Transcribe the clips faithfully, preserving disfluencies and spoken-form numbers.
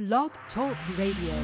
Blog Talk Radio.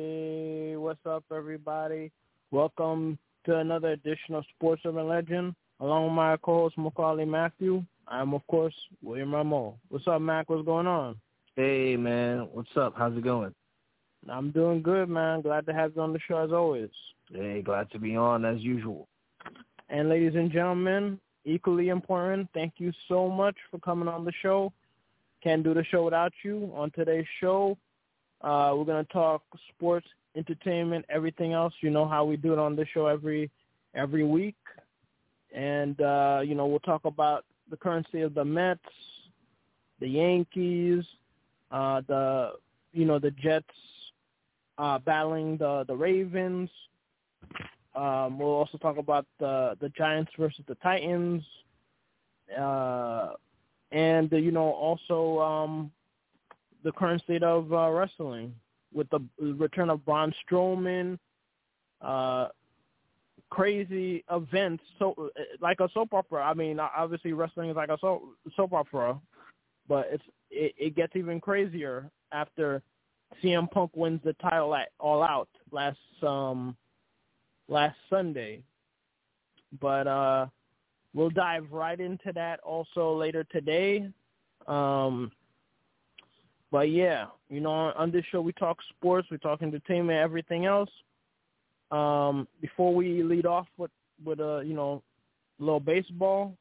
What's up, everybody? Welcome to another edition of Sports Urban Legend. along with my co-host Macaulay Matthew. I'm, of course, William Ramo. What's up, Mac? What's going on? Hey, man. What's up? How's it going? I'm doing good, man. Glad to have you on the show as always. Hey, glad to be on as usual. And ladies and gentlemen, equally important, thank you so much for coming on the show. Can't do the show without you. On today's show, uh, we're going to talk sports, entertainment, everything else. You know how we do it on the show every every week. And, uh, you know, we'll talk about the current state of the Mets, the Yankees, uh, the, you know, the Jets uh, battling the, the Ravens. Um, we'll also talk about the, the Giants versus the Titans. Uh, and, uh, you know, also um, the current state of uh, wrestling with the return of Braun Strowman, uh, crazy events, so like a soap opera. I mean, obviously wrestling is like a soap, soap opera, but it's it, it gets even crazier after C M Punk wins the title at All Out last um last Sunday. But uh, we'll dive right into that also later today. Um, but yeah, you know, on, on this show we talk sports, we talk entertainment, everything else. Um, before we lead off with, with a, you know, a little baseball,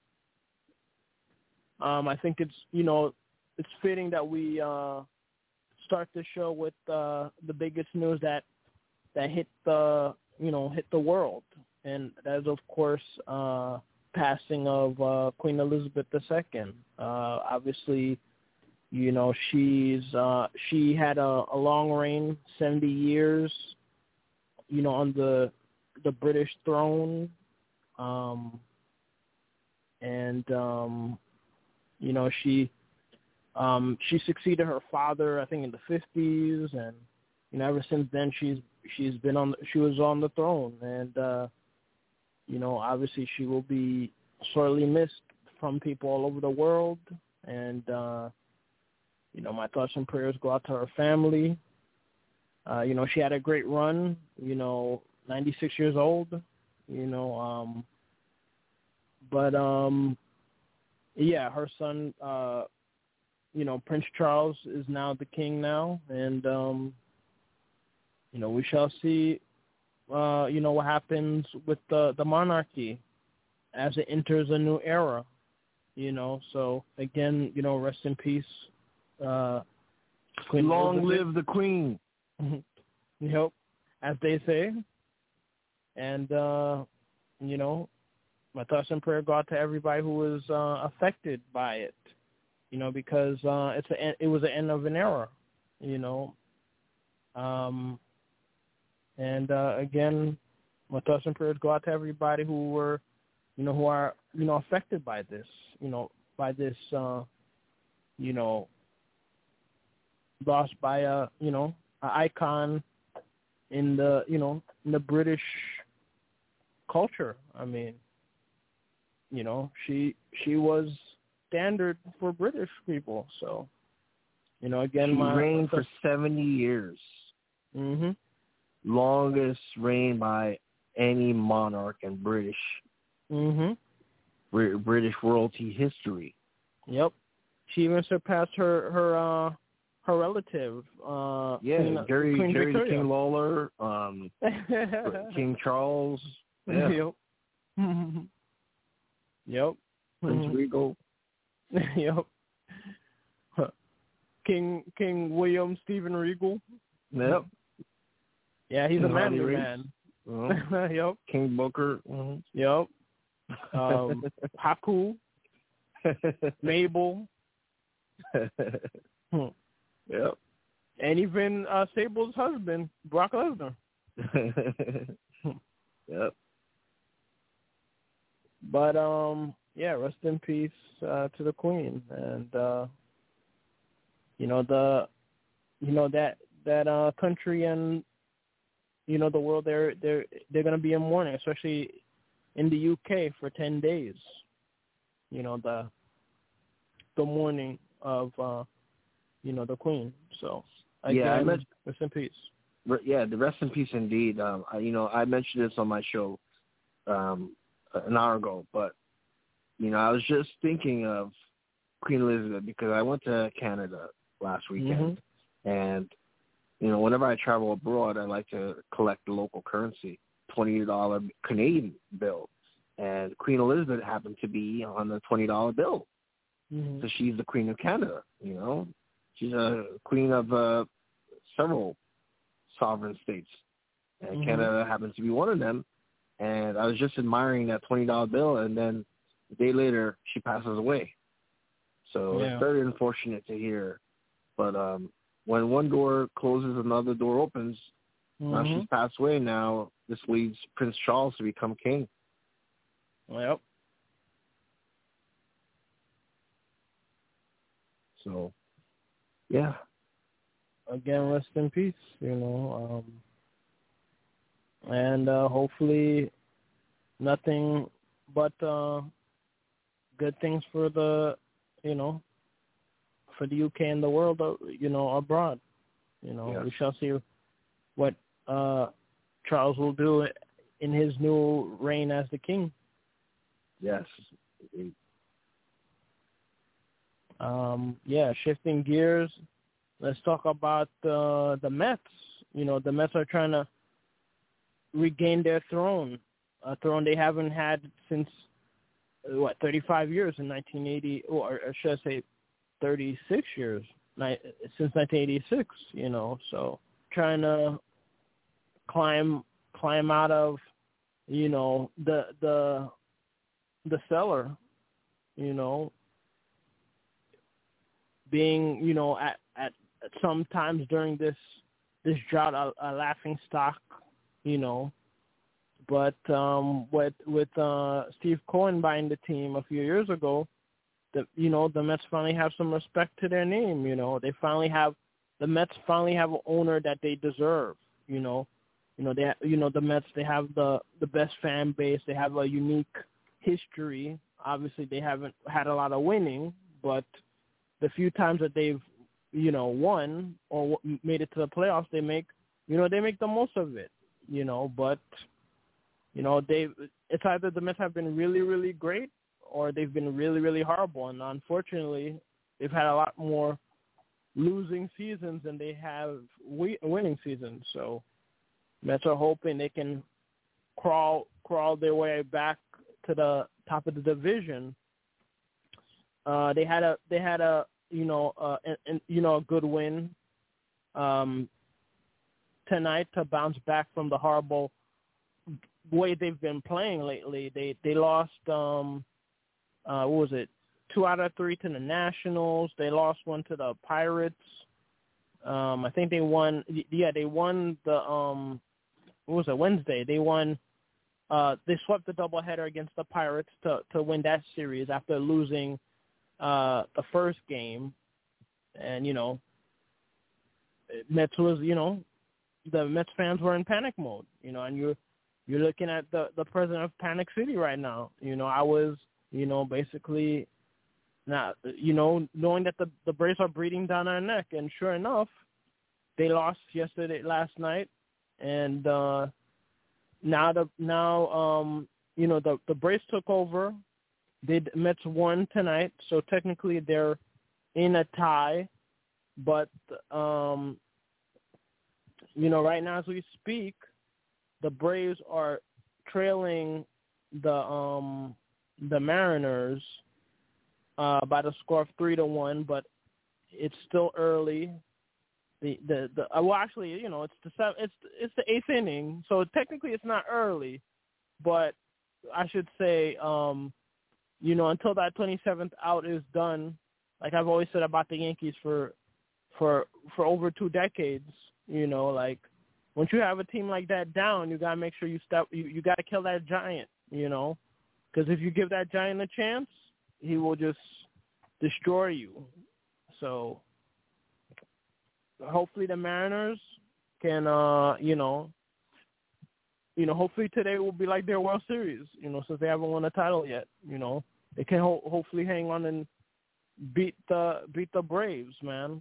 um, I think it's, you know, it's fitting that we uh, start the show with uh, the biggest news that that hit the, you know, hit the world. And that is, of course, uh, passing of uh, Queen Elizabeth the Second. Uh, obviously, you know, she's uh, she had a, a long reign, seventy years, you know, on the the British throne, um, and um, you know, she um, she succeeded her father, I think, in the fifties, and you know, ever since then, she's she's been on she was on the throne, and uh, you know, obviously, she will be sorely missed from people all over the world, and uh, you know, my thoughts and prayers go out to her family. Uh, you know, she had a great run, you know, ninety-six years old, you know, um, but, um, yeah, her son, uh, you know, Prince Charles is now the king now, and, um, you know, we shall see, uh, you know, what happens with the, the monarchy as it enters a new era, you know, so, again, you know, rest in peace, uh, Queen Long Elizabeth. live the Queen. Yep, as they say. And, uh, you know, my thoughts and prayer go out to everybody who was uh, affected by it, you know, because uh, it's a, it was the end of an era, you know. Um, and, uh, again, my thoughts and prayers go out to everybody who were, you know, who are, you know, affected by this, you know, by this, uh, you know, lost by a, you know, an icon in the, you know, in the British culture. I mean, you know, she she was standard for British people. So, you know, again, she my reigned for seventy years. Mhm. Longest reign by any monarch in British. Mhm. British royalty history. Yep. She even surpassed her her uh, her relative. Uh, yeah, Queen, Jerry Queen Jerry Victoria. King Lawler, um, King Charles. Yeah. Yep. Yep. Prince Regal. Yep. King King William Stephen Regal. Yep. Yeah, he's King a manly man. Uh-huh. Yep. King Booker. Uh-huh. Yep. Um, Haku. Mabel. Yep. And even uh, Sable's husband, Brock Lesnar. Yep. But um, yeah, rest in peace uh, to the Queen, and uh, you know the, you know that that uh, country and you know the world, they're they're they're gonna be in mourning, especially in the U K for ten days. You know the the mourning of uh, you know the Queen. So again, yeah, I mentioned, rest in peace. Yeah, the rest in peace indeed. Um, I, you know, I mentioned this on my show um, an hour ago, but you know, I was just thinking of Queen Elizabeth because I went to Canada last weekend, mm-hmm. and you know, whenever I travel abroad, I like to collect the local currency, twenty dollar Canadian bill, and Queen Elizabeth happened to be on the twenty dollar bill, mm-hmm. so she's the Queen of Canada. You know, she's a queen of uh, several sovereign states, and mm-hmm. Canada happens to be one of them. And I was just admiring that twenty dollar bill, and then a day later, she passes away. So yeah. It's very unfortunate to hear. But um, when one door closes, another door opens. Mm-hmm. Now she's passed away. Now this leads Prince Charles to become king. Yep. So, yeah. Again, rest in peace, you know. Um, and uh, hopefully nothing but uh, good things for the, you know, for the U K and the world, you know, abroad. You know, yes. We shall see what uh, Charles will do in his new reign as the king. Yes. Um, yeah, shifting gears, let's talk about uh, the Mets. You know, the Mets are trying to regain their throne, a throne they haven't had since, what, thirty-five years in nineteen eighty, or, or should I say thirty-six years, since nineteen eighty-six, you know, so trying to climb climb out of, you know, the the the cellar, you know, being, you know, at, at, at some times during this this drought a, a laughing stock, you know, but um, with with uh, Steve Cohen buying the team a few years ago, the you know the Mets finally have some respect to their name. You know, they finally have the Mets finally have an owner that they deserve. You know, you know they you know the Mets, they have the the best fan base. They have a unique history. Obviously, they haven't had a lot of winning, but the few times that they've, you know, won or made it to the playoffs, they make, you know, they make the most of it, you know, but, you know, they, it's either the Mets have been really, really great or they've been really, really horrible. And unfortunately, they've had a lot more losing seasons than they have winning seasons. So Mets are hoping they can crawl, crawl their way back to the top of the division. Uh, they had a they had a you know uh, and, and, you know a good win um, tonight to bounce back from the horrible way they've been playing lately. They they lost um, uh, what was it two out of three to the Nationals. They lost one to the Pirates. Um, I think they won. Yeah, they won the um, what was it Wednesday? They won. Uh, they swept the doubleheader against the Pirates to to win that series after losing Uh, the first game, and you know, Mets was, you know, the Mets fans were in panic mode, you know, and you're you're looking at the the president of Panic City right now. You know, I was, you know, basically, not, you know, knowing that the the Braves are breathing down our neck, and sure enough, they lost yesterday, last night, and uh, now the now um you know the the Braves took over. The Mets won tonight, so technically they're in a tie. But, um, you know, right now as we speak, the Braves are trailing the um, the Mariners uh, by the score of three to one. But it's still early. The the, the uh, well, actually, you know, it's the seven, it's it's the eighth inning, so technically it's not early. But I should say. Um, You know, until that twenty-seventh out is done, like I've always said about the Yankees for for for over two decades, you know, like once you have a team like that down, you got to make sure you step, you, you got to kill that giant, you know, because if you give that giant a chance, he will just destroy you. So hopefully the Mariners can, uh, you know, You know, hopefully today will be like their World Series, you know, since they haven't won a title yet, you know. They can ho- hopefully hang on and beat the beat the Braves, man.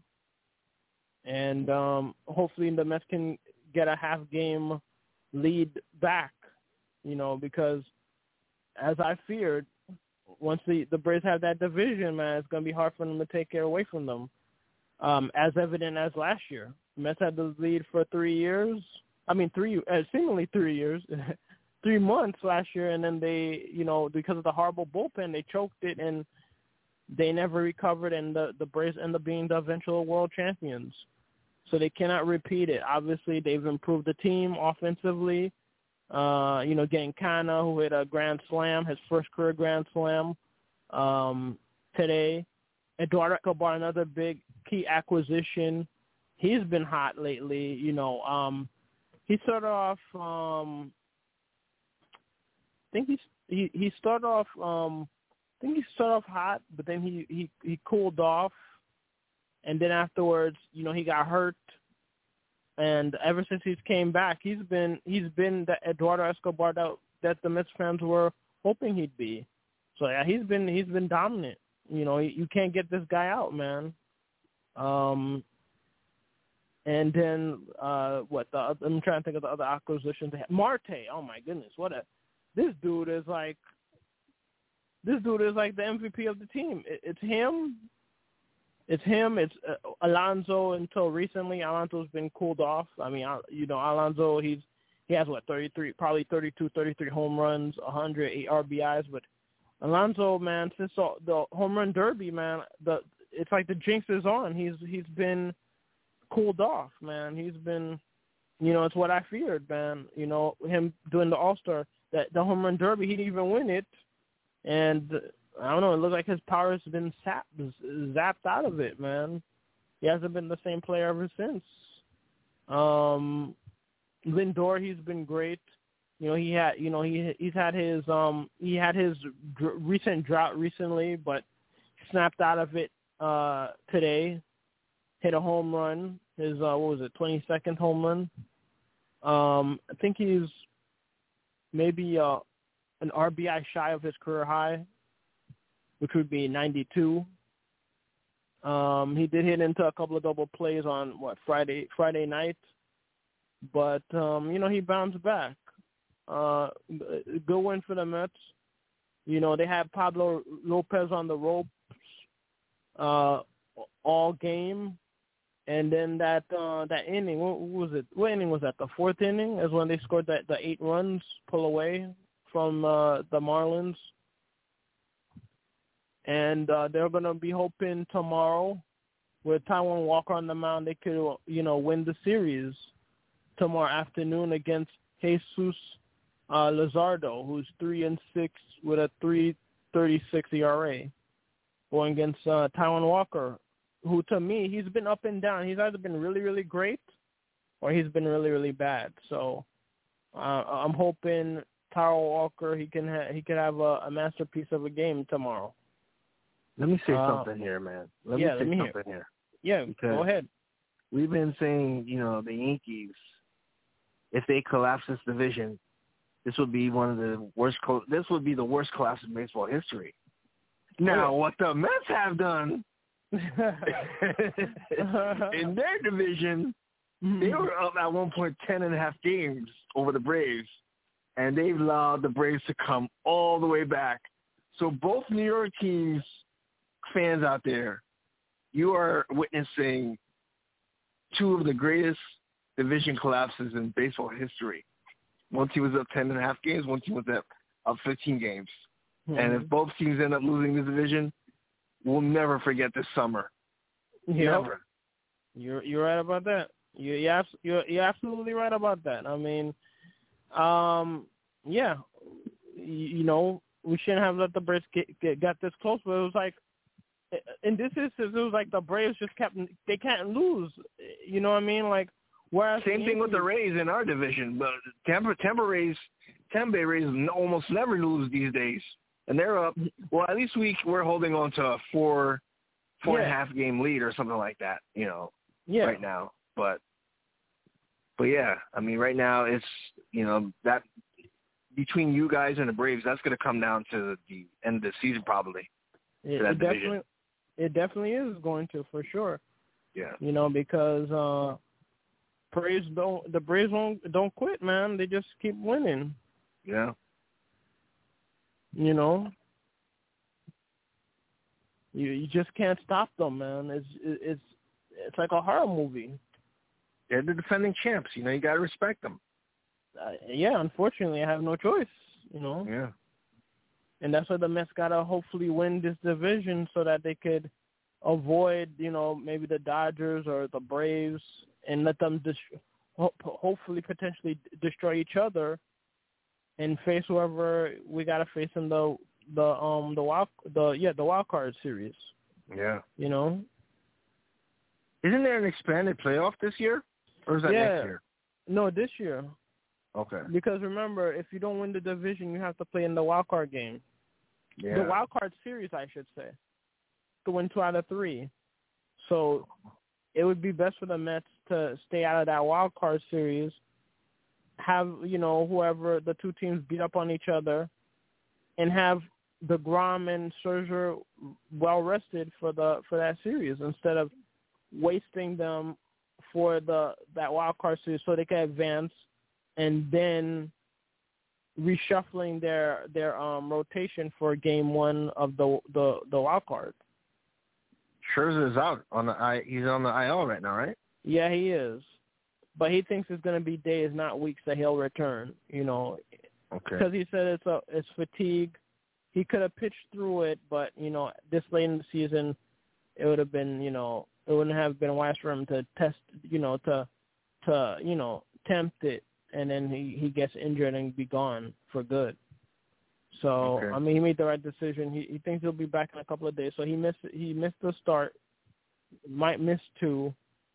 And um, hopefully the Mets can get a half-game lead back, you know, because as I feared, once the, the Braves have that division, man, it's going to be hard for them to take it away from them, um, as evident as last year. The Mets had the lead for three years. I mean, three uh, seemingly three years, three months last year, and then they, you know, because of the horrible bullpen, they choked it, and they never recovered, and the, the Braves end up being the eventual world champions. So they cannot repeat it. Obviously, they've improved the team offensively. Uh, you know, getting Kana, who hit a grand slam, his first career grand slam um, today. Eduardo Escobar, another big key acquisition. He's been hot lately. You know, um, he started off. Um, I think he's, he he started off. Um, I think he started off hot, but then he, he, he cooled off, and then afterwards, you know, he got hurt. And ever since he's came back, he's been he's been the Eduardo Escobar that, that the Mets fans were hoping he'd be. So yeah, he's been he's been dominant. You know, you can't get this guy out, man. Um, and then uh, what? The, I'm trying to think of the other acquisitions. They had. Marte, oh my goodness, what a this dude is like. This dude is like the M V P of the team. It, it's him. It's him. It's uh, Alonso until recently. Alonso's been cooled off. I mean, you know, Alonso, he's he has, what, thirty-three, probably thirty-two, thirty-three home runs, one hundred eight R B Is. But Alonso, man, since the, the home run derby, man, the it's like the jinx is on. He's He's been cooled off, man. He's been, you know, it's what I feared, man. You know, him doing the All-Star, that the home run derby, he didn't even win it. And I don't know. It looks like his power has been sapped, zapped out of it, man. He hasn't been the same player ever since. Um, Lindor, he's been great. You know, he had, you know, he he's had his um he had his dr- recent drought recently, but snapped out of it uh, today. Hit a home run. His uh, what was it, twenty-second home run? Um, I think he's maybe uh, an R B I shy of his career high, which would be ninety-two. Um, he did hit into a couple of double plays on, what, Friday Friday night. But, um, you know, he bounced back. Uh, good win for the Mets. You know, they had Pablo Lopez on the ropes uh, all game. And then that uh, that inning, what was it? What inning was that? The fourth inning is when they scored that the eight runs, pull away from uh, the Marlins. And uh, they're going to be hoping tomorrow with Taijuan Walker on the mound, they could, you know, win the series tomorrow afternoon against Jesus uh, Luzardo, who's three and six with a three thirty-six E R A, going against uh, Taijuan Walker, who to me, he's been up and down. He's either been really, really great or he's been really, really bad. So uh, I'm hoping Taijuan Walker, he can ha- he could have a, a masterpiece of a game tomorrow. Let me say uh, something here, man. Let yeah, me say let me something hear. here. Yeah, because go ahead. We've been saying, you know, the Yankees, if they collapse this division, this would be one of the worst. Co- this would be the worst collapse in baseball history. Now, what the Mets have done in their division, they were up at one point ten and a half games over the Braves, and they've allowed the Braves to come all the way back. So both New York teams, fans out there, you are witnessing two of the greatest division collapses in baseball history. One team was up ten and a half games. One team was up, up fifteen games. Mm-hmm. And if both teams end up losing the division, we'll never forget this summer. Yep. Never. You're you're right about that. You you're, you're you're absolutely right about that. I mean, um, yeah, you, you know, we shouldn't have let the Braves get, get got this close, but it was like, in this instance, it was like the Braves just kept, they can't lose. You know what I mean? Like, whereas same thing with the Rays in our division, but Tampa, Tampa Rays, Tampa Rays almost never lose these days, and they're up. Well, at least we we're holding on to a four, four yeah. and a half game lead or something like that. You know, yeah. right now, but, but yeah, I mean, right now it's, you know, that between you guys and the Braves, that's going to come down to the end of the season probably. It, it definitely, it definitely is going to, for sure. Yeah. You know, because uh, Braves don't, the Braves don't don't quit, man. They just keep winning. Yeah. You know. You you just can't stop them, man. It's it's it's like a horror movie. They're the defending champs. You know, you got to respect them. Uh, yeah, unfortunately, I have no choice, you know. Yeah. And that's why the Mets got to hopefully win this division so that they could avoid, you know, maybe the Dodgers or the Braves and let them dis- ho- hopefully potentially destroy each other and face whoever we got to face in the the um the wild the yeah the wild card series. Yeah. You know. Isn't there an expanded playoff this year, or is that yeah. next year? No, this year. Okay. Because remember, if you don't win the division, you have to play in the wild card game. Yeah. The wild card series, I should say, to win two out of three. So it would be best for the Mets to stay out of that wild card series, have, you know, whoever, the two teams beat up on each other, and have DeGrom and Scherzer well rested for the for that series instead of wasting them for the that wild card series so they can advance and then reshuffling their their um, rotation for game one of the the, the wild card. Scherzer is out on the I. He's on the I L right now, right? Yeah, he is, but he thinks it's going to be days, not weeks, that he'll return. You know, okay. Because he said it's a it's fatigue. He could have pitched through it, but you know, this late in the season, it would have been you know it wouldn't have been wise for him to test you know to to you know tempt it. And then he, he gets injured and be gone for good. So okay. I mean, he made the right decision. He he thinks he'll be back in a couple of days. So he missed he missed the start, might miss two,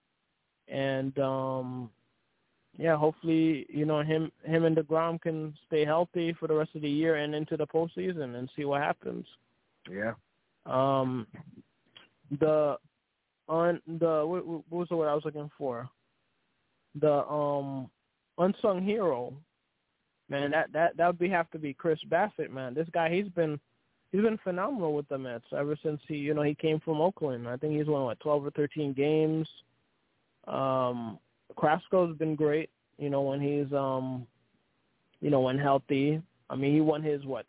and um, yeah, hopefully you know him him and DeGrom can stay healthy for the rest of the year and into the postseason and see what happens. Yeah. Um, the on the what, what was the word I was looking for? The um. unsung hero, man. That that that would be have to be Chris Bassett, man. This guy, he's been he's been phenomenal with the Mets ever since he you know he came from Oakland. I think he's won what twelve or thirteen games. Um, Carrasco's been great, you know when he's um, you know when healthy. I mean, he won his what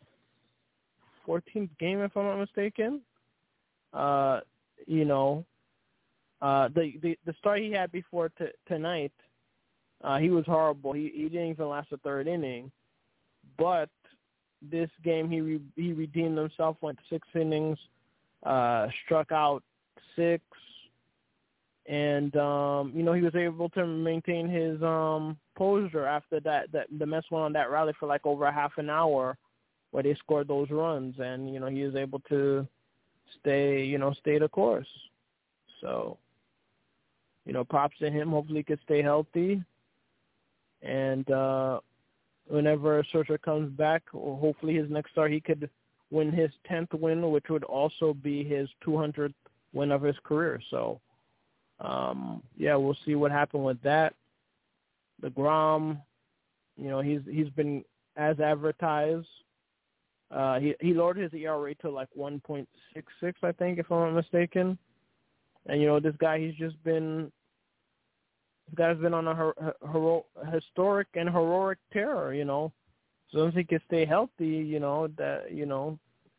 fourteenth game if I'm not mistaken. Uh, you know, uh, the the the start he had before t- tonight. Uh, he was horrible. He he didn't even last the third inning, but this game he re, he redeemed himself. Went six innings, uh, struck out six, and um, you know he was able to maintain his um, posture after that. That the Mets went on that rally for like over a half an hour, where they scored those runs, and you know he was able to stay you know stay the course. So, you know, props to him. Hopefully, he could stay healthy. And uh, whenever Scherzer comes back, or hopefully his next start, he could win his tenth win, which would also be his two hundredth win of his career. So, um, yeah, we'll see what happened with that. DeGrom, you know, he's he's been as advertised. Uh, he he lowered his E R A to like one point six six, I think, if I'm not mistaken. And you know, this guy, he's just been. This guy's been on a her, hero, historic and heroic tear, you know. As long as he can stay healthy, you know, that you know,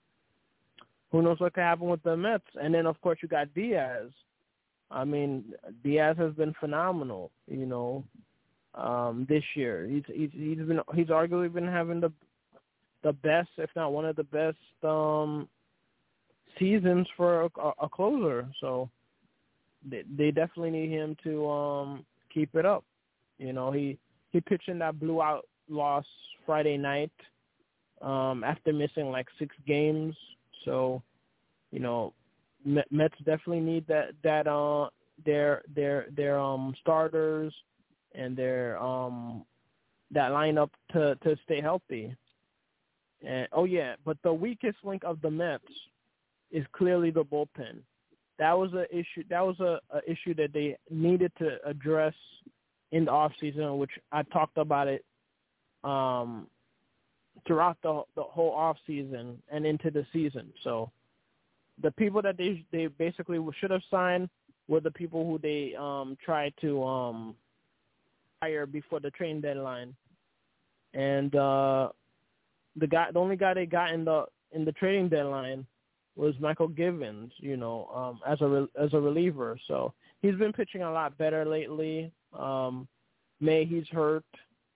who knows what could happen with the Mets. And then, of course, you got Diaz. I mean, Diaz has been phenomenal, you know, um, this year. He's he's he's been he's arguably been having the the best, if not one of the best, um, seasons for a, a closer. So they, they definitely need him to um, keep it up. You know, he, he pitched in that blowout loss Friday night um, after missing like six games. So, you know, Mets definitely need that that uh their their their um starters and their um that lineup to to stay healthy. And oh yeah, but the weakest link of the Mets is clearly the bullpen. That was a issue. That was a, a issue that they needed to address in the off season, which I talked about it um, throughout the the whole off season and into the season. So the people that they they basically should have signed were the people who they um, tried to um, hire before the trade deadline, and uh, the guy, the only guy they got in the in the trading deadline was Michael Givens, you know, um, as a re- as a reliever. So he's been pitching a lot better lately. Um, May he's hurt.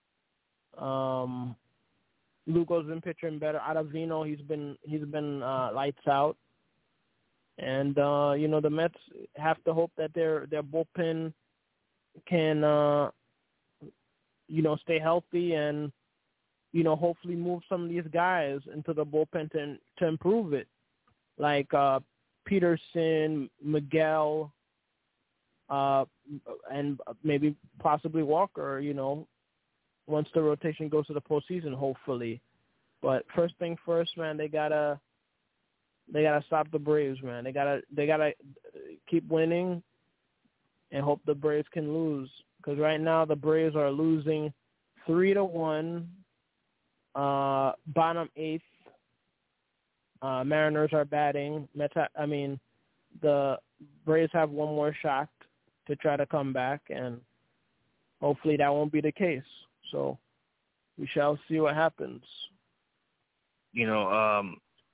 Um, Lugo's been pitching better. Ottavino, he's been he's been uh, lights out. And uh, you know, the Mets have to hope that their their bullpen can uh, you know stay healthy and you know hopefully move some of these guys into the bullpen to to improve it, like uh, Peterson, Miguel, uh, and maybe possibly Walker. You know, once the rotation goes to the postseason, hopefully. But first thing first, man, they gotta. They gotta stop the Braves, man. They gotta they gotta keep winning, and hope the Braves can lose. Because right now the Braves are losing three to one. Uh, bottom eighth. Uh, Mariners are batting. Mets, I mean, the Braves have one more shot to try to come back, and hopefully that won't be the case. So we shall see what happens. You know. um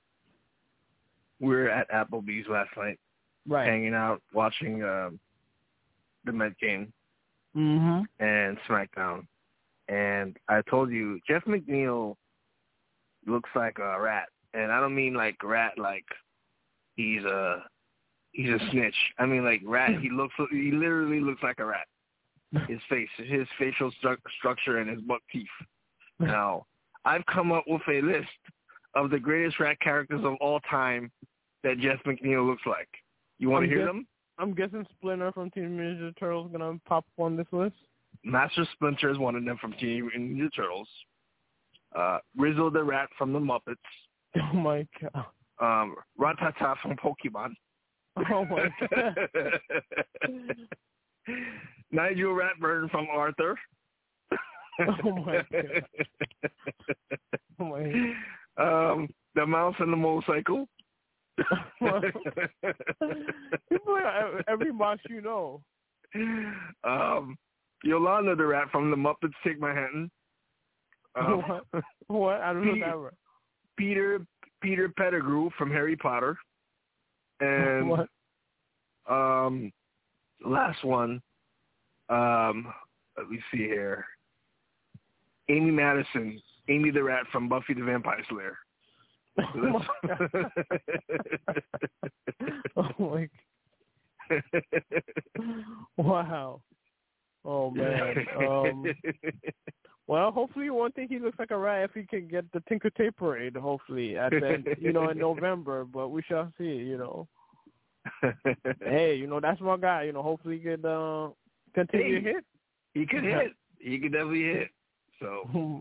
We were at Applebee's last night, right, hanging out, watching um, the Met game mm-hmm. and SmackDown. And I told you, Jeff McNeil looks like a rat. And I don't mean like rat like he's a he's a snitch. I mean like rat. He looks he literally looks like a rat. His face, his facial stru- structure, and his buck teeth. Now, I've come up with a list of the greatest rat characters of all time that Jeff McNeil looks like. You want to hear guess, them? I'm guessing Splinter from Teenage Mutant Ninja Turtles is going to pop up on this list. Master Splinter is one of them from Teenage Mutant Ninja Turtles. Uh, Rizzo the Rat from the Muppets. Oh, my God. Um, Rattata from Pokemon. Oh, my God. Nigel Ratburn from Arthur. Oh, my God. Oh, my God. Um, the Mouse and the Motorcycle. You put every box you know. Um, Yolanda the Rat from the Muppets Take Manhattan. Um, what? What? I don't know that right. Peter Peter Pettigrew from Harry Potter. And what? Um, last one. Um, let me see here. Amy Madison, Amy the Rat from Buffy the Vampire Slayer. Oh my God. Oh my God. Wow. Oh man. Um, well, hopefully one thing he looks like a rat if he can get the Tinker Tape Parade. Hopefully at the you know in November, but we shall see. You know. Hey, you know that's my guy. You know, hopefully he could uh, continue hey, to hit. He could hit. He could definitely hit. So.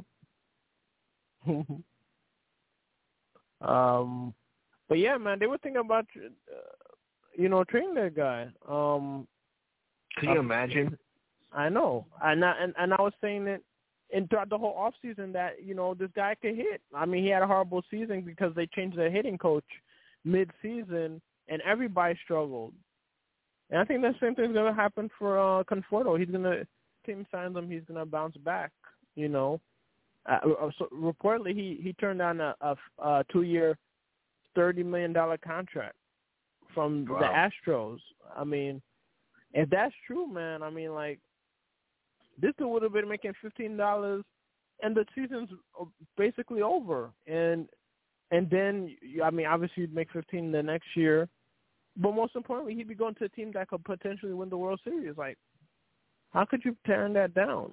um, but yeah, man, they were thinking about uh, you know trading that guy. Um, Can you uh, imagine? I know, and I, and and I was saying that in throughout the whole off season that you know this guy could hit. I mean, he had a horrible season because they changed their hitting coach mid season, and everybody struggled. And I think the same thing's gonna happen for uh, Conforto. He's gonna team signs him. He's gonna bounce back. You know. Uh, so reportedly, he, he turned down a, a, a two-year, thirty million dollars contract from wow. the Astros. I mean, if that's true, man, I mean, like, this dude would have been making fifteen dollars, and the season's basically over. And and then, I mean, obviously you'd make fifteen the next year. But most importantly, he'd be going to a team that could potentially win the World Series. Like, how could you turn that down?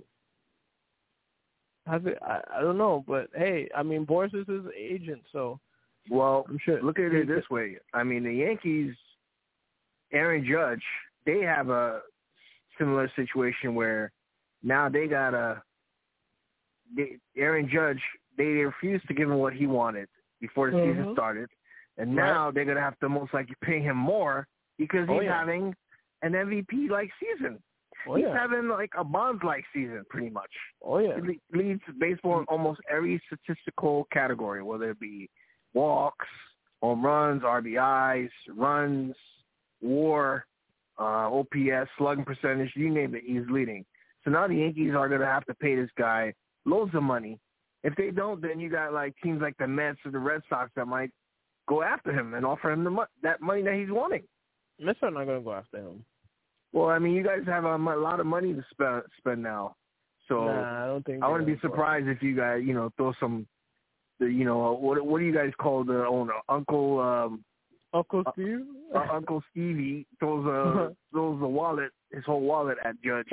I, I don't know, but hey, I mean, Boris is his agent, so well, I'm sure. Look at it this way. I mean, the Yankees, Aaron Judge, they have a similar situation where now they got a they, Aaron Judge. They refused to give him what he wanted before the mm-hmm. season started, and now right. they're gonna have to most likely pay him more because he's oh, yeah. having an M V P-like season. Oh, He's yeah. having like a Bonds-like season, pretty much. Oh, yeah. He leads baseball in almost every statistical category, whether it be walks, home runs, R B Is, runs, WAR, uh, O P S, slugging percentage, you name it, he's leading. So now the Yankees are going to have to pay this guy loads of money. If they don't, then you got like teams like the Mets or the Red Sox that might go after him and offer him the mo- that money that he's wanting. Mets are not going to go after him. Well, I mean, you guys have a, a lot of money to spend spend now, so nah, I don't think I wouldn't be surprised if you guys, you know, throw some, the, you know, what what do you guys call the owner, Uncle um, Uncle Steve? Uh, uh, Uncle Stevie throws a throws a wallet, his whole wallet at Judge,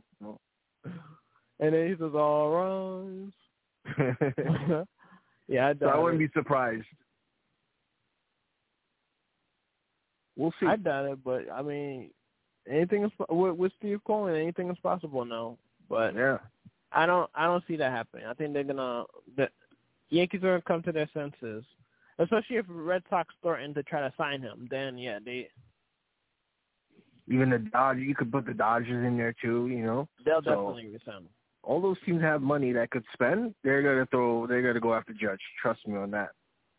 and then he says, "All runs." Yeah, I so I wouldn't it. be surprised. We'll see. I doubt it, but I mean, anything is with, with Steve Cohen. Anything is possible now. But yeah, I don't. I don't see that happening. I think they're gonna. The Yankees are gonna come to their senses, especially if Red Sox threaten to try to sign him. Then yeah, they. Even the Dodgers, you could put the Dodgers in there too. You know, they'll so, definitely resign him. All those teams have money that could spend. They're gonna throw. They're gonna go after Judge. Trust me on that.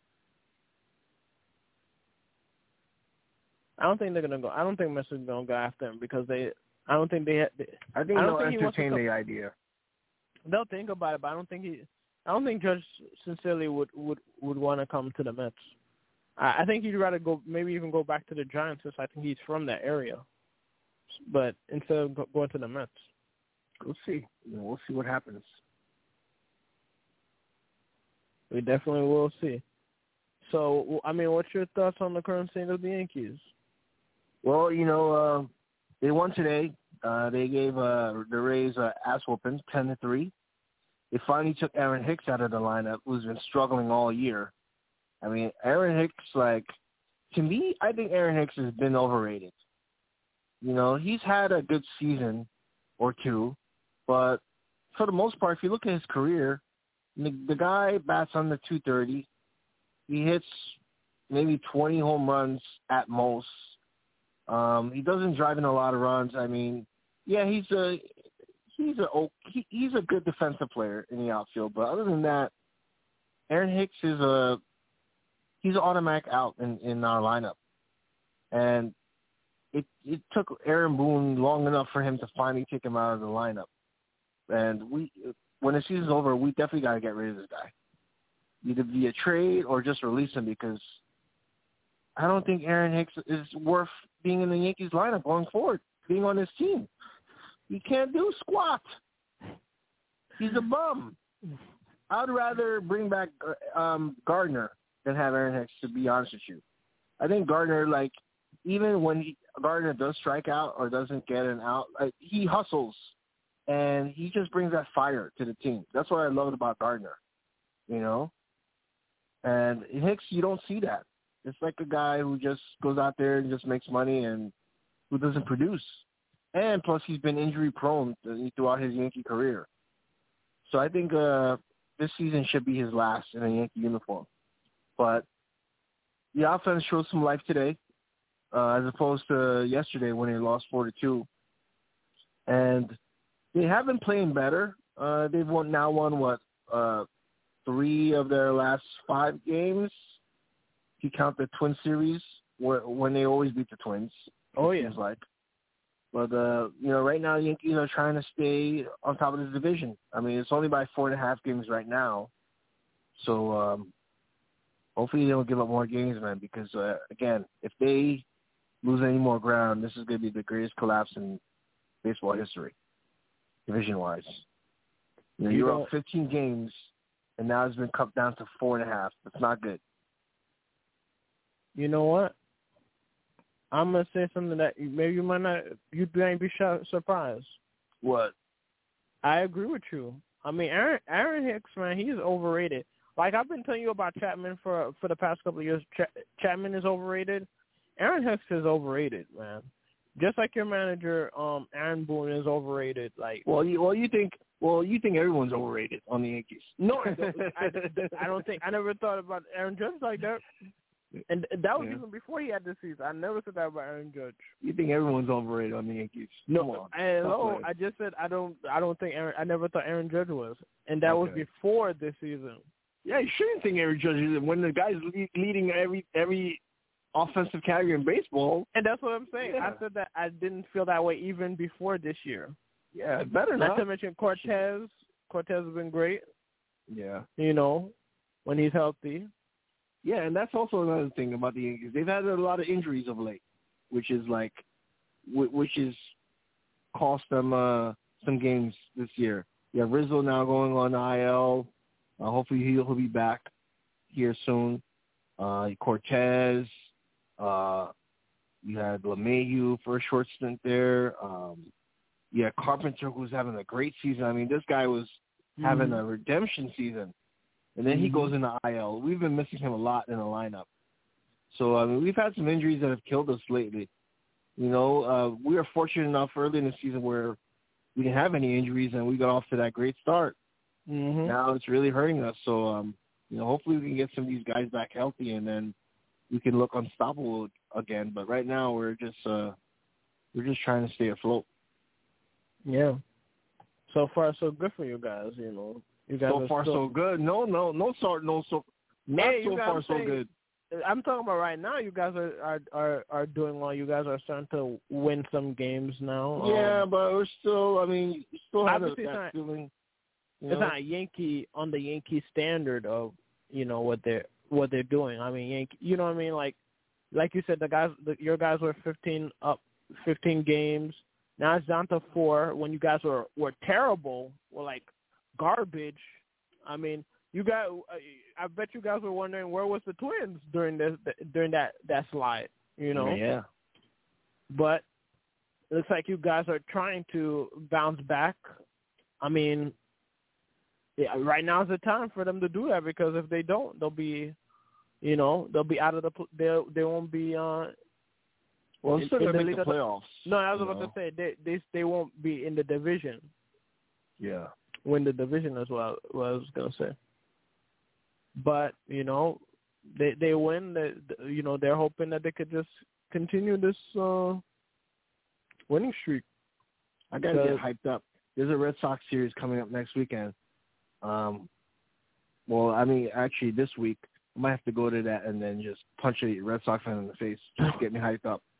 I don't think they're gonna go. I don't think Mets is gonna go after him because they. I don't think they. they I think I they'll think entertain the idea. They'll think about it, but I don't think he. I don't think Judge sincerely would would, would want to come to the Mets. I, I think he'd rather go, maybe even go back to the Giants, since I think he's from that area. But instead of go, going to the Mets, we'll see. We'll see what happens. We definitely will see. So, I mean, what's your thoughts on the current state of the Yankees? Well, you know, uh, they won today. Uh, they gave uh, the Rays uh, ass whooping, ten to three. They finally took Aaron Hicks out of the lineup, who's been struggling all year. I mean, Aaron Hicks, like, to me, I think Aaron Hicks has been overrated. You know, he's had a good season or two, but for the most part, if you look at his career, the, the guy bats under two thirty. He hits maybe twenty home runs at most. Um, he doesn't drive in a lot of runs. I mean, yeah, he's a he's a he, he's a good defensive player in the outfield, but other than that, Aaron Hicks is a he's an automatic out in, in our lineup, and it it took Aaron Boone long enough for him to finally kick him out of the lineup. And we, when the season's over, we definitely got to get rid of this guy, either via trade or just release him, because I don't think Aaron Hicks is worth being in the Yankees lineup going forward, being on this team. He can't do squat. He's a bum. I'd rather bring back um, Gardner than have Aaron Hicks, to be honest with you. I think Gardner, like, even when he, Gardner does strike out or doesn't get an out, like, he hustles, and he just brings that fire to the team. That's what I loved about Gardner, you know? And Hicks, you don't see that. It's like a guy who just goes out there and just makes money and who doesn't produce. And plus, he's been injury-prone throughout his Yankee career. So I think uh, this season should be his last in a Yankee uniform. But the offense showed some life today, uh, as opposed to yesterday when they lost four to two. And they have been playing better. Uh, they've won now won, what, uh, three of their last five games. If you count the Twin Series, where, when they always beat the Twins. Oh, yeah. Seems like. But, uh, you know, right now the Yankees are trying to stay on top of the division. I mean, it's only by four and a half games right now. So um, hopefully they don't give up more games, man, because, uh, again, if they lose any more ground, this is going to be the greatest collapse in baseball history, division-wise. You know, You you're don't... up fifteen games, and now it's been cut down to four and a half. That's not good. You know what? I'm gonna say something that maybe you might not, you might be surprised. What? I agree with you. I mean, Aaron, Aaron Hicks, man, he's overrated. Like I've been telling you about Chapman for for the past couple of years. Ch- Chapman is overrated. Aaron Hicks is overrated, man. Just like your manager, um, Aaron Boone is overrated. Like, well, you well you think well you think everyone's overrated on the Yankees? No, I don't, I, I don't think. I never thought about Aaron Judge like that. And that was yeah. even before he had this season. I never said that about Aaron Judge. You think everyone's overrated on the Yankees? No, and no, I just said I don't. I don't think Aaron. I never thought Aaron Judge was, and that okay. was before this season. Yeah, you shouldn't think Aaron Judge is when the guy's leading every every offensive category in baseball. And that's what I'm saying. Yeah. I said that I didn't feel that way even before this year. Yeah, better not. Not to mention Cortez. Cortez has been great. Yeah, you know, when he's healthy. Yeah, and that's also another thing about the Yankees. They've had a lot of injuries of late, which is like, which is cost them uh, some games this year. You have Rizzo now going on I L. Uh, hopefully he'll, he'll be back here soon. Uh, Cortez. Uh, you had LeMahieu for a short stint there. Um, you had Carpenter, who's having a great season. I mean, this guy was mm-hmm. having a redemption season. And then mm-hmm. he goes into I L. We've been missing him a lot in the lineup. So, I mean, we've had some injuries that have killed us lately. You know, uh, we were fortunate enough early in the season where we didn't have any injuries and we got off to that great start. Mm-hmm. Now it's really hurting us. So, um, you know, hopefully we can get some of these guys back healthy and then we can look unstoppable again. But right now we're just uh, we're just trying to stay afloat. Yeah. So far, so good for you guys. You know, you guys so far still... so good. No, no, no, so no, so not hey, so far so good. I'm talking about right now. You guys are, are are are doing well. You guys are starting to win some games now. Yeah, um, but we're still. I mean, we still have that not, feeling. It's know? not a Yankee on the Yankee standard of you know what they're what they're doing. I mean, Yankee. You know what I mean? Like like you said, the guys, the, your guys were fifteen up, fifteen games. Now it's down to four. When you guys were were terrible, were like garbage. I mean. You got. I bet you guys were wondering where was the Twins during this during that, that slide. You know. Yeah. But it looks like you guys are trying to bounce back. I mean, yeah, right now is the time for them to do that because if they don't, they'll be, you know, they'll be out of the. They they won't be. Uh, well, it's still gonna make the playoffs. No, I was about know? to say they they they won't be in the division. Yeah. Win the division as well. What I was gonna say. But, you know, they they win. They, you know, they're hoping that they could just continue this uh, winning streak. I got to get hyped up. There's a Red Sox series coming up next weekend. Um, well, I mean, actually this week. I might have to go to that and then just punch a Red Sox fan in the face just to get me hyped up.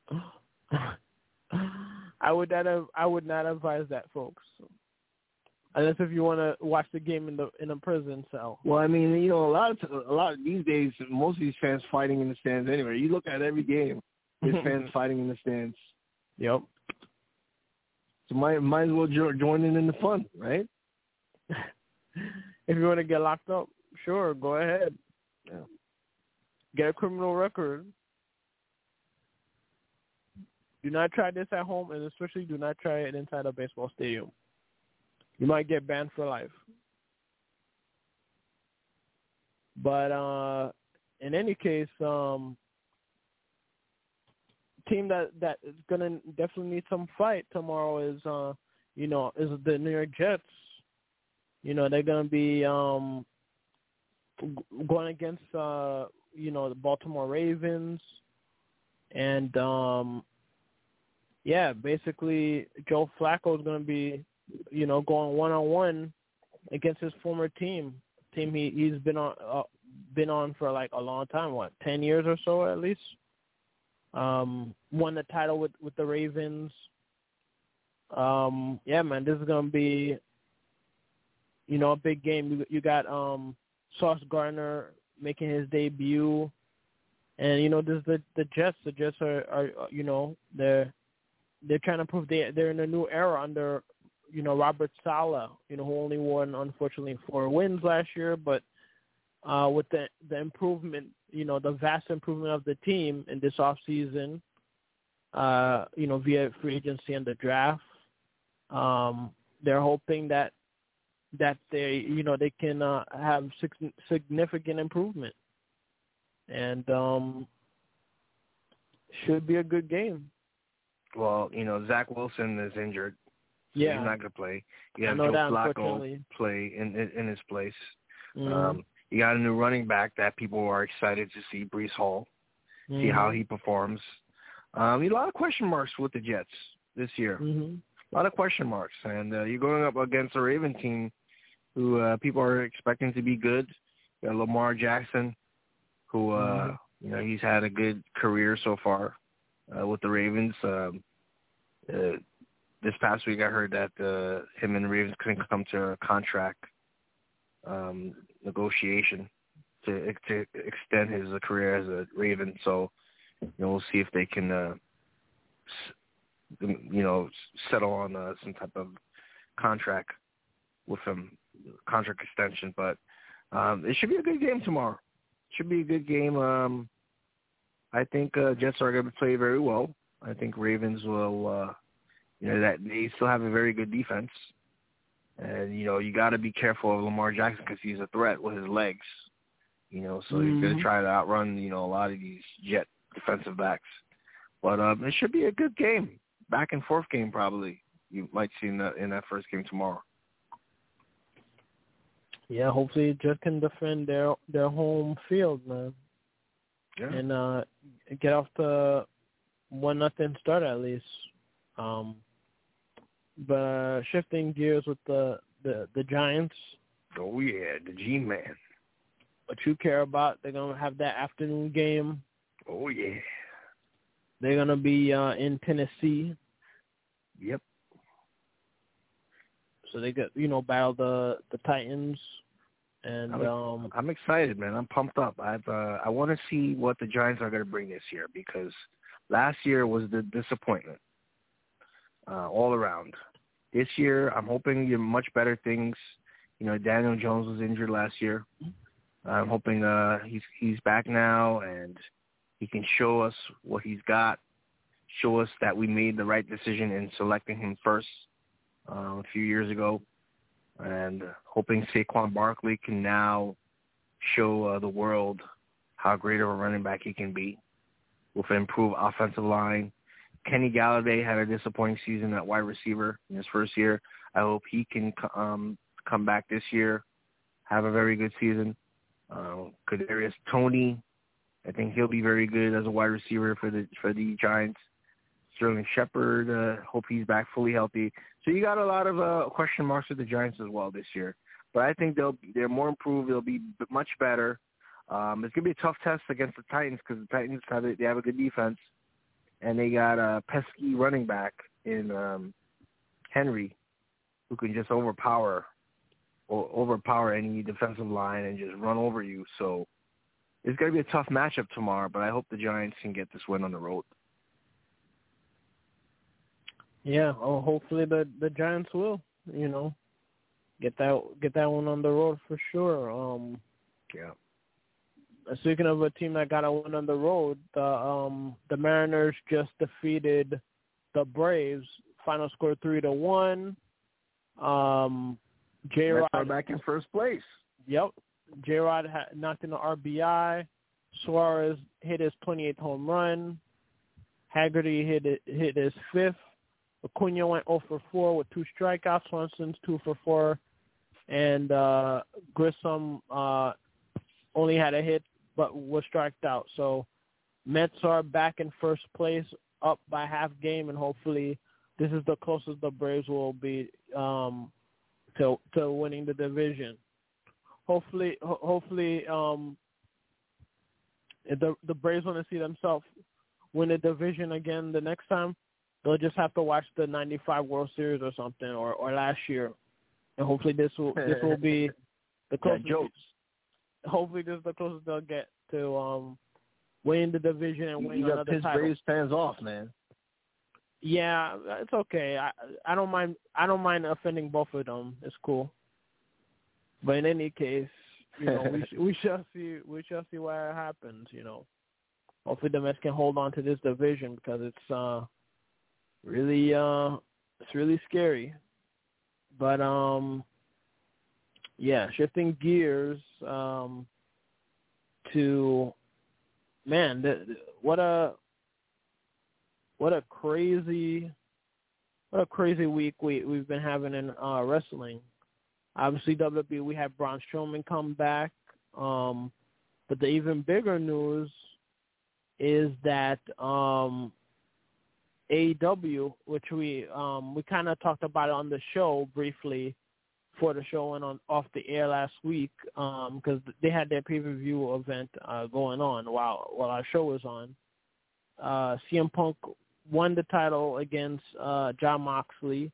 I would not have, I would not advise that, folks. Unless if you want to watch the game in the in a prison cell. Well, I mean, you know, a lot of a lot of these days, most of these fans fighting in the stands anyway. You look at every game, there's fans fighting in the stands. Yep. So might might as well jo- join in in the fun, right? If you want to get locked up, sure, go ahead. Yeah. Get a criminal record. Do not try this at home, and especially do not try it inside a baseball stadium. You might get banned for life. But uh, in any case, um, team that, that is going to definitely need some fight tomorrow is, uh, you know, is the New York Jets. You know, they're going to be um, going against, uh, you know, the Baltimore Ravens. And, um, yeah, basically Joe Flacco is going to be, you know, going one-on-one against his former team, team he, he's been on uh, been on for like a long time, what, ten years or so at least. Um, won the title with, with the Ravens. Um, yeah, man, this is going to be, you know, a big game. You, you got um, Sauce Gardner making his debut. And, you know, this is the, the Jets. The Jets are, are, you know, they're, they're trying to prove they, they're in a new era under – you know, Robert Saleh, you know, who only won, unfortunately, four wins last year. But uh, with the the improvement, you know, the vast improvement of the team in this offseason, uh, you know, via free agency and the draft, um, they're hoping that that they, you know, they can uh, have sig- significant improvement. And um, should be a good game. Well, you know, Zach Wilson is injured. So yeah. He's not going to play. You have Joe that, Flacco play in, in in his place. Mm-hmm. Um, you got a new running back that people are excited to see, Breece Hall, mm-hmm. see how he performs. Um, a lot of question marks with the Jets this year. Mm-hmm. A lot of question marks. And uh, you're going up against a Raven team who uh, people are expecting to be good. You got Lamar Jackson, who, uh, mm-hmm. you know, he's had a good career so far uh, with the Ravens. Um, uh, This past week, I heard that uh, him and the Ravens couldn't come to a contract um, negotiation. to to extend his career as a Raven. So, you know, we'll see if they can, uh, you know, settle on uh, some type of contract with him, contract extension. But um, it should be a good game tomorrow. It should be a good game. Um, I think uh, Jets are going to play very well. I think Ravens will, uh, you know, that they still have a very good defense. And, you know, you got to be careful of Lamar Jackson because he's a threat with his legs. You know, so mm-hmm. he's going to try to outrun, you know, a lot of these Jet defensive backs. But um, it should be a good game. Back and forth game probably. You might see in that, in that first game tomorrow. Yeah, hopefully Jets can defend their their home field, man. Yeah. And uh, get off the one nothing start at least. Um, but uh, shifting gears with the, the, the Giants. Oh yeah, the G-Man. What you care about? They're gonna have that afternoon game. Oh yeah. They're gonna be uh, in Tennessee. Yep. So they got you know battle the the Titans. And I'm, um, I'm excited, man. I'm pumped up. I've uh, I want to see what the Giants are going to bring this year because last year was the disappointment uh, all around. This year, I'm hoping you much better things. You know, Daniel Jones was injured last year. I'm hoping uh, he's he's back now and he can show us what he's got. Show us that we made the right decision in selecting him first uh, a few years ago. And hoping Saquon Barkley can now show uh, the world how great of a running back he can be with an improved offensive line. Kenny Galladay had a disappointing season at wide receiver in his first year. I hope he can um, come back this year, have a very good season. Uh, Kadarius Toney, I think he'll be very good as a wide receiver for the for the Giants. Sterling Shepard, uh, hope he's back fully healthy. So you got a lot of uh, question marks with the Giants as well this year. But I think they'll they're more improved. They'll be much better. Um, it's gonna be a tough test against the Titans because the Titans have a, they have a good defense, and they got a pesky running back in um, Henry, who can just overpower or overpower any defensive line and just run over you. So it's gonna be a tough matchup tomorrow. But I hope the Giants can get this win on the road. Yeah, oh, hopefully the the Giants will, you know, get that get that one on the road for sure. Um, yeah. Speaking of a team that got a win on the road, the um the Mariners just defeated the Braves. Final score three to one. Um, J Rod are back in first place. Yep, J Rod knocked in the R B I. Suarez hit his twenty-eighth home run. Haggerty hit it, hit his fifth. Acuna went oh for four with two strikeouts. Swanson's two for four. And uh, Grissom uh, only had a hit but was striked out. So Mets are back in first place, up by half game, and hopefully this is the closest the Braves will be um, to to winning the division. Hopefully, ho- hopefully um, the the Braves want to see themselves win the division again the next time. They'll just have to watch the ninety-five World Series or something, or, or last year, and hopefully this will this will be the closest. Yeah, jokes. Hopefully this is the closest they'll get to um, winning the division and winning another title. You got piss Braves fans off, man. Yeah, it's okay. I I don't mind. I don't mind offending both of them. It's cool. But in any case, you know, we we shall see. We shall see what happens. You know, hopefully the Mets can hold on to this division because it's. Uh, Really, uh, it's really scary. But, um, yeah, shifting gears um, to, man, the, the, what a what a crazy what a crazy week we we've been having in uh, wrestling. Obviously, W W E, we had Braun Strowman come back, um, but the even bigger news is that. Um, A E W, which we um, we kind of talked about it on the show briefly before the show went on off the air last week because um, they had their pay-per-view event uh, going on while while our show was on. Uh, C M Punk won the title against uh, Jon Moxley,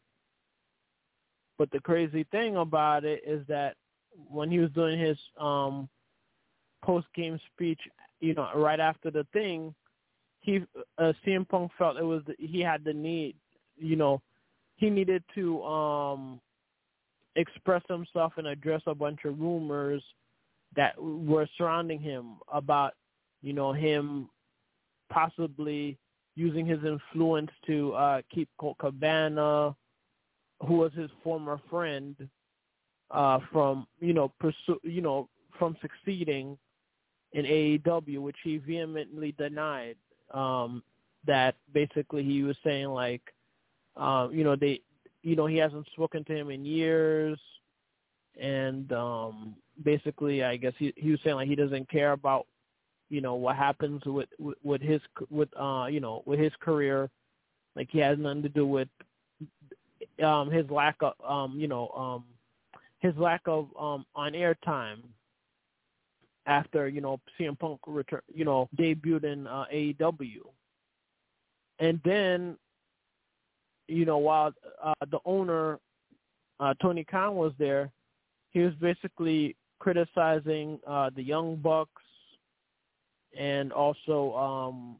but the crazy thing about it is that when he was doing his um, post game speech, you know, right after the thing, he uh, C M Punk felt it was the, he had the need, you know, he needed to um, express himself and address a bunch of rumors that were surrounding him about, you know, him possibly using his influence to uh, keep Colt Cabana, who was his former friend, uh, from, you know, pursue, you know, from succeeding in A E W, which he vehemently denied. Um, that basically he was saying like, uh, you know, they, you know, he hasn't spoken to him in years, and um, basically, I guess he he was saying like he doesn't care about, you know, what happens with with, with his with uh you know with his career, like he has nothing to do with um his lack of um you know um his lack of um on air time after, you know, C M Punk return, you know, debuted in uh, A E W, and then, you know, while uh, the owner uh, Tony Khan was there, he was basically criticizing uh, the Young Bucks and also um,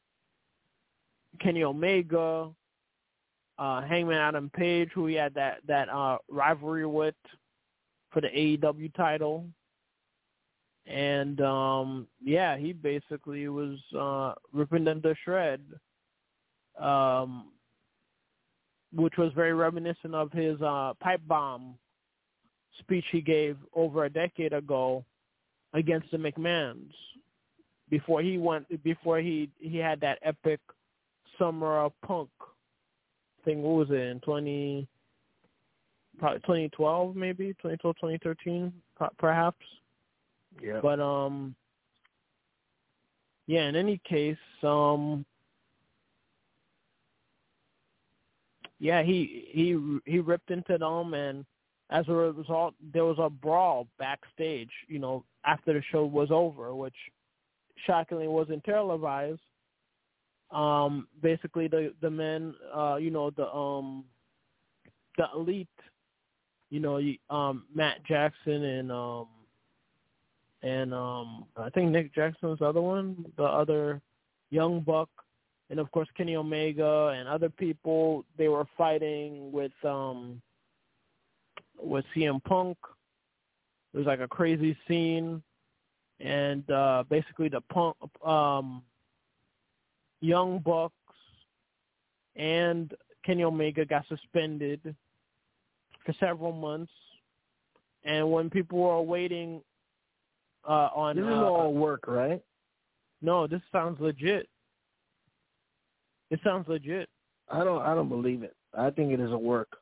Kenny Omega, uh, Hangman Adam Page, who he had that that uh, rivalry with for the A E W title. And, um, yeah, he basically was uh, ripping them to shred, um, which was very reminiscent of his uh, pipe bomb speech he gave over a decade ago against the McMahons before he went before he, he had that epic Summer of Punk thing. What was it, in twenty probably twenty twelve, maybe twenty twelve, twenty thirteen, perhaps. Yeah. But um, yeah. In any case, um, yeah, he he he ripped into them, and as a result, there was a brawl backstage. You know, after the show was over, which shockingly wasn't televised. Um, basically, the the men, uh, you know, the um, the elite, you know, um, Matt Jackson and um. And um, I think Nick Jackson's the other one, the other Young Buck, and of course Kenny Omega and other people. They were fighting with um, with C M Punk. It was like a crazy scene, and uh, basically the Punk, um, Young Bucks, and Kenny Omega got suspended for several months. And when people were waiting. Uh, on this is uh, all work, right? No, this sounds legit. It sounds legit. I don't. I don't believe it. I think it is a work.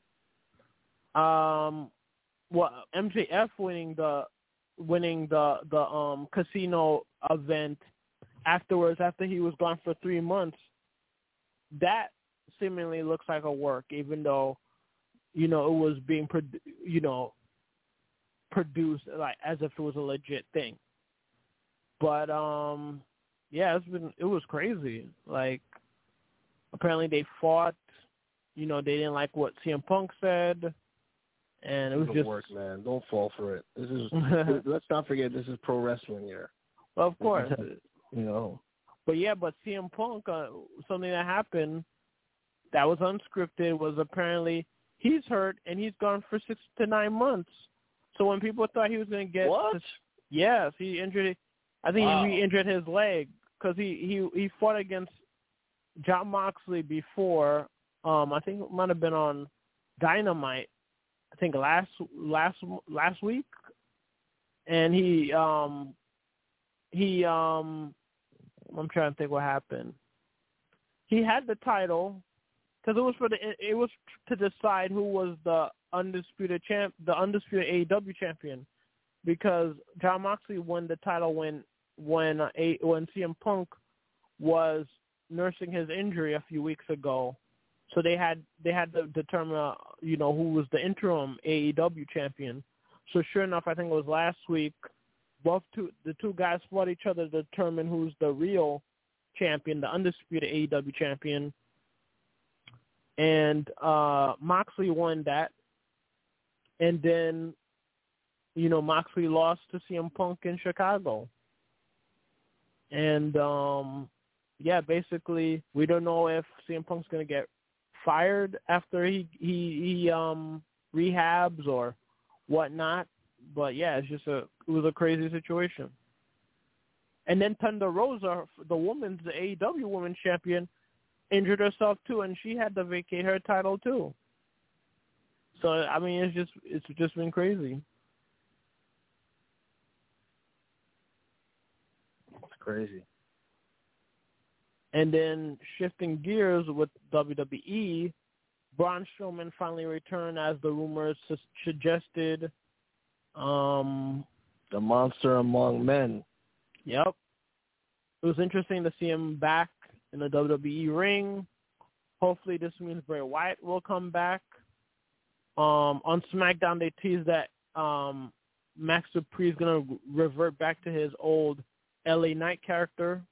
Um, well, M J F winning the winning the the um casino event afterwards, after he was gone for three months, that seemingly looks like a work, even though, you know, it was being produ- you know. produced like as if it was a legit thing. But um yeah, it's been it was crazy. Like apparently they fought, you know, they didn't like what C M Punk said, and it was just work, man. Don't fall for it. This is let's not forget this is pro wrestling here. Well, of course. You know. But yeah, but C M Punk, uh, something that happened that was unscripted was apparently he's hurt and he's gone for six to nine months. So when people thought he was going to get what? This, yes, he injured. I think wow. he re-injured his leg because he, he he fought against Jon Moxley before. Um, I think it might have been on Dynamite. I think last last last week, and he um he um I'm trying to think what happened. He had the title because it was for the it was to decide who was the undisputed champ, the undisputed A E W champion, because Jon Moxley won the title when when uh, a, when C M Punk was nursing his injury a few weeks ago. So they had they had to determine uh, you know who was the interim A E W champion. So sure enough, I think it was last week. Both two the two guys fought each other to determine who's the real champion, the undisputed A E W champion. And uh, Moxley won that. And then you know, Moxley lost to C M Punk in Chicago. And, um, yeah, basically, we don't know if C M Punk's going to get fired after he, he, he um, rehabs or whatnot. But, yeah, it's just a, it was a crazy situation. And then Thunder Rosa, the women's, the A E W women's champion, injured herself too, and she had to vacate her title too. So, I mean, it's just, it's just been crazy. Crazy. And then shifting gears with W W E, Braun Strowman finally returned as the rumors su- suggested. Um, the monster among men. Yep. It was interesting to see him back in the W W E ring. Hopefully this means Bray Wyatt will come back. Um, on SmackDown, they teased that um, Max Dupree is going to revert back to his old L A Knight character.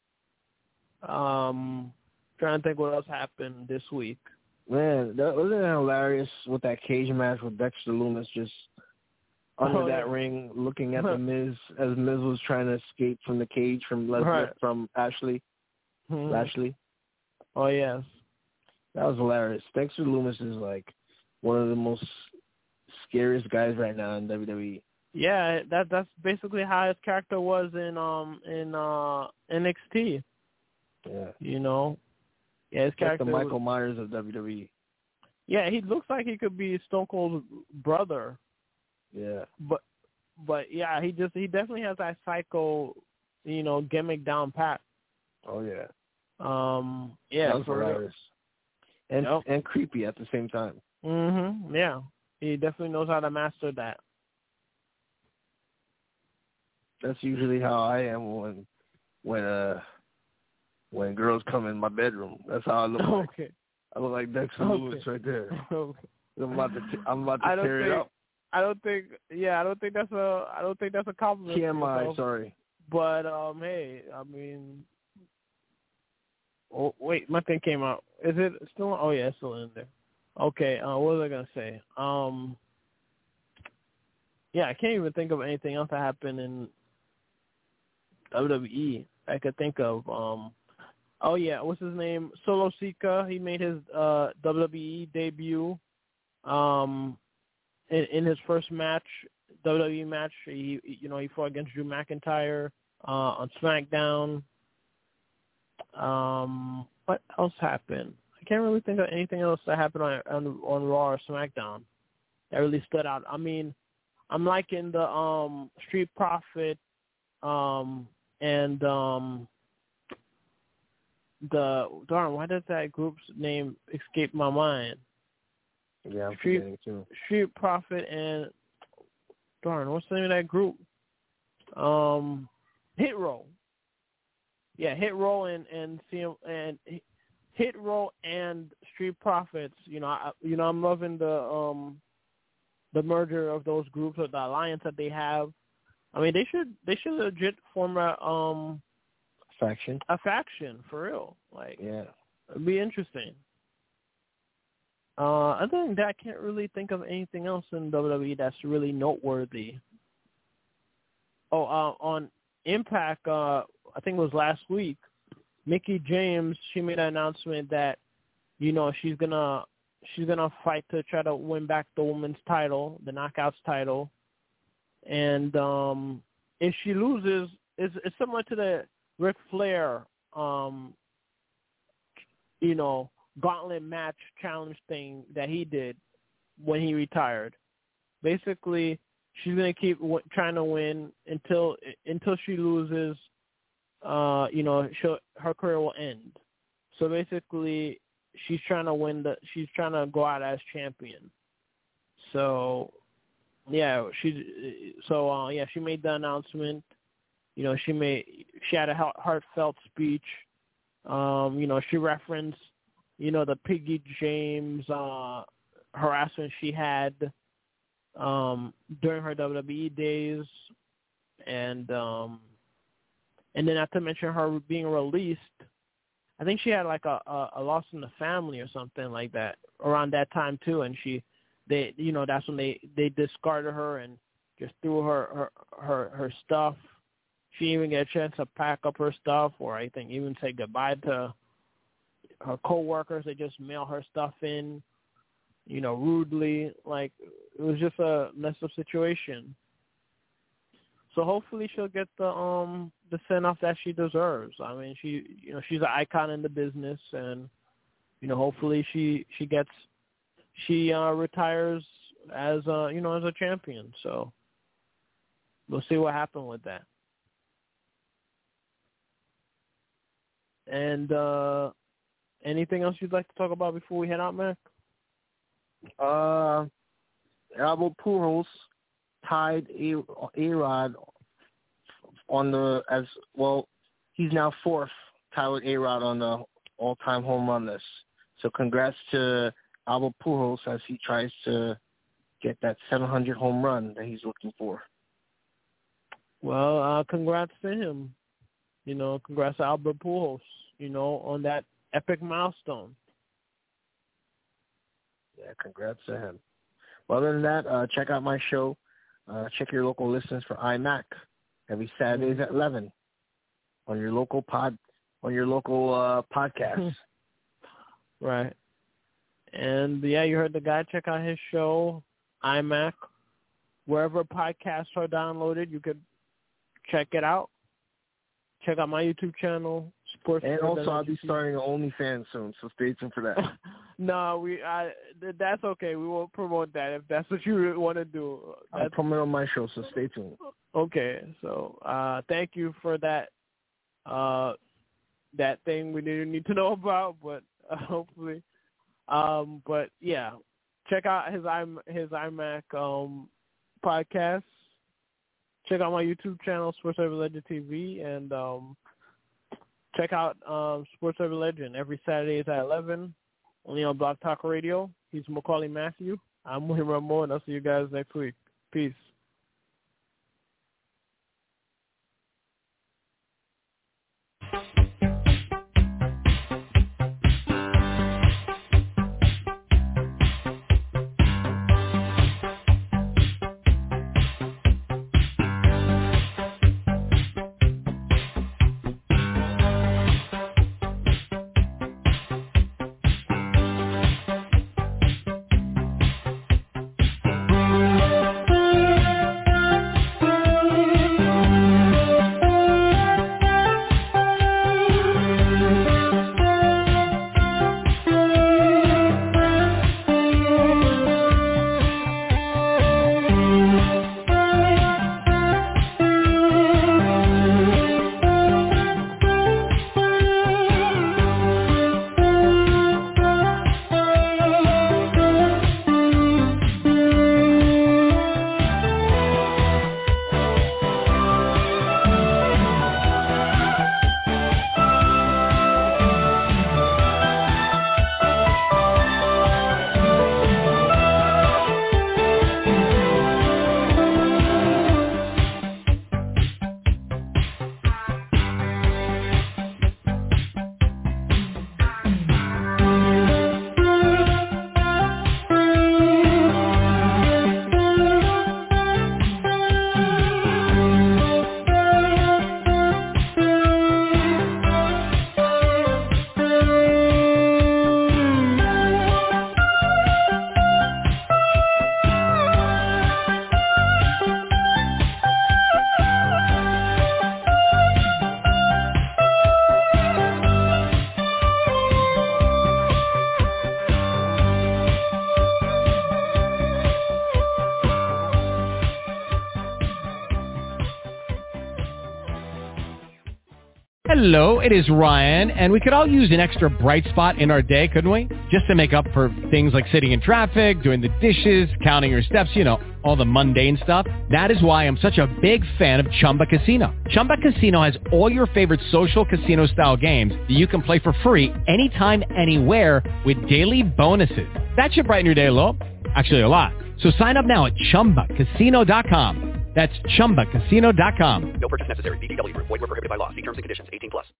Um, trying to think what else happened this week. Man, that wasn't it hilarious with that cage match with Dexter Lumis just under oh, that yeah. ring, looking at the Miz as Miz was trying to escape from the cage from Les- right. from Ashley. Hmm. Ashley. Oh yes, that was hilarious. Dexter Lumis is like one of the most scariest guys right now in W W E. Yeah, that that's basically how his character was in um in uh N X T. Yeah. You know. Yeah, his character like the Michael was, Myers of W W E. Yeah, he looks like he could be Stone Cold's brother. Yeah. But but yeah, he just he definitely has that psycho, you know, gimmick down pat. Oh yeah. Um yeah, that was for hilarious. And yep. and creepy at the same time. Mhm. Yeah. He definitely knows how to master that. That's usually how I am when when uh when girls come in my bedroom. That's how I look like. Okay. I look like Dexter okay. Lumis right there. Okay. I'm about to t- I'm about to I don't tear think, it up. I don't think yeah, I don't think that's a I don't think that's a compliment. T M I, yourself. sorry. But um hey, I mean oh wait, my thing came out. Is it still on? Oh yeah, it's still in there. Okay, uh what was I gonna say? Um Yeah, I can't even think of anything else that happened in W W E I could think of. Um, oh, yeah, what's his name? Solo Sikoa. He made his uh, W W E debut um, in, in his first match, W W E match. He, you know, he fought against Drew McIntyre uh, on SmackDown. Um, what else happened? I can't really think of anything else that happened on on, on Raw or SmackDown that really stood out. I mean, I'm liking the um, Street Profit um, and um, the darn. Why does that group's name escape my mind? Yeah, I'm Street, forgetting too. Street Profit and darn. What's the name of that group? Um, Hit Row. Yeah, Hit Row and and C M and Hit Row and Street Profits. You know, I, you know, I'm loving the um the merger of those groups or the alliance that they have. I mean, they should they should legit form a um faction. A faction for real. Like, yeah, it'd be interesting. Uh, other than that, I can't really think of anything else in W W E that's really noteworthy. Oh, uh, on Impact, uh, I think it was last week, Mickie James, she made an announcement that, you know, she's gonna she's gonna fight to try to win back the women's title, the Knockouts title, and um, if she loses, it's, it's similar to the Ric Flair, um, you know, gauntlet match challenge thing that he did when he retired. Basically, she's gonna keep w- trying to win until until she loses. Uh, you know, she'll, her career will end. So basically, she's trying to win the. She's trying to go out as champion. So, yeah, she. So uh, yeah, she made the announcement. You know, she made she had a heartfelt speech. Um, you know, she referenced, you know, the Mickie James uh, harassment she had um, during her W W E days, and um, and then not to mention her being released. I think she had like a, a, a loss in the family or something like that around that time too, and she, they, you know, that's when they, they discarded her and just threw her her her, her stuff. She didn't even get a chance to pack up her stuff, or I think even say goodbye to her coworkers. They just mail her stuff in, you know, rudely. Like, it was just a messed up situation. So hopefully she'll get the um the send off that she deserves. I mean, she you know she's an icon in the business, and you know hopefully she she gets she uh, retires as a you know as a champion. So we'll see what happens with that. And uh, anything else you'd like to talk about before we head out, Mac? Uh, Albert Pujols tied A- A-Rod on the as well. He's now fourth, tied with A-Rod on the all-time home run list. So congrats to Albert Pujols as he tries to get that seven hundred home run that he's looking for. Well, uh, congrats to him. You know, congrats to Albert Pujols, you know, on that epic milestone. Yeah, congrats to him. Well, other than that, uh, check out my show. Uh, check your local listings for iMac every Saturdays at eleven on your local pod on your local uh, podcast. Right. And yeah, you heard the guy. Check out his show, iMac, wherever podcasts are downloaded. You could check it out. Check out my YouTube channel, Sports. And also, I'll be starting an OnlyFans soon, so stay tuned for that. No, we. I. That's okay. We won't promote that if that's what you want to do. That's, I'll promote on my show, so stay tuned. Okay. So, uh, thank you for that. Uh, that thing we didn't need to know about, but uh, hopefully, um, but yeah, check out his i his iMac um podcast. Check out my YouTube channel, Sports Every Legend T V, and um, check out um, Sports Every Legend every Saturdays at eleven, only on Blog Talk Radio. He's Macaulay Matthew. I'm William Ramon, and I'll see you guys next week. Peace. Hello, it is Ryan, and we could all use an extra bright spot in our day, couldn't we? Just to make up for things like sitting in traffic, doing the dishes, counting your steps, you know, all the mundane stuff. That is why I'm such a big fan of Chumba Casino. Chumba Casino has all your favorite social casino-style games that you can play for free anytime, anywhere with daily bonuses. That should brighten your day a little. Actually, a lot. So sign up now at chumba casino dot com. That's chumba casino dot com. No purchase necessary. V G W. Void where prohibited by law. See terms and conditions. eighteen plus.